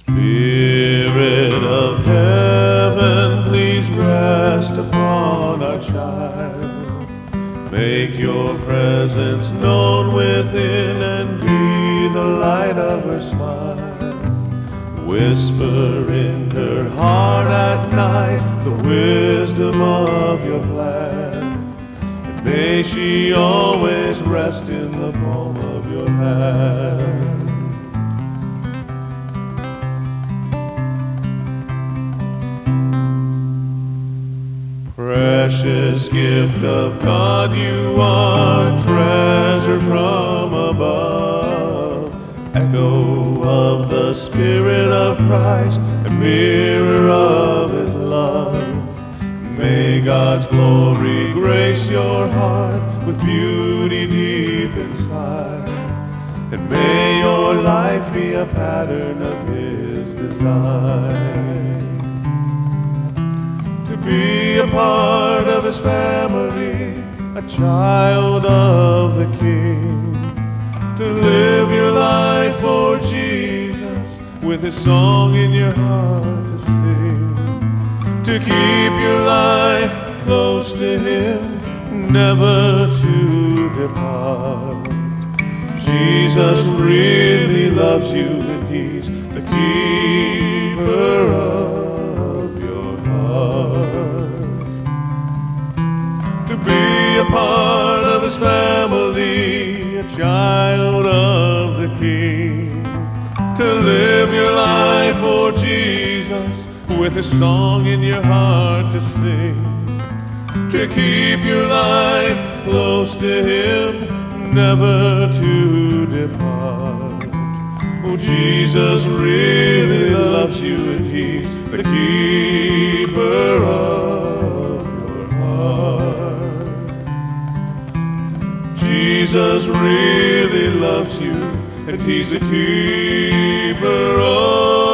Spirit of heaven, please rest upon our child. Make your presence known within and be the light of her smile. Whisper in her heart at night the wisdom of your plan. And may she always rest in the palm of your hand. Precious gift of God, you are, treasure from above, echo of the Spirit of Christ, and mirror of His love. May God's glory grace your heart with beauty deep inside, and may your life be a pattern of His design. To be a part of His family, a child of the King, to live your life for Jesus with His song in your heart to sing, to keep your life close to Him, never to depart. Jesus really loves you and He's the keeper of your heart. To be a part of His family, a child of the King, to live your life for Jesus with His song in your heart to sing, to keep your life close to Him, never to depart. Oh, Jesus really loves you and He's the keeper of your heart. Jesus really loves you and He's the keeper of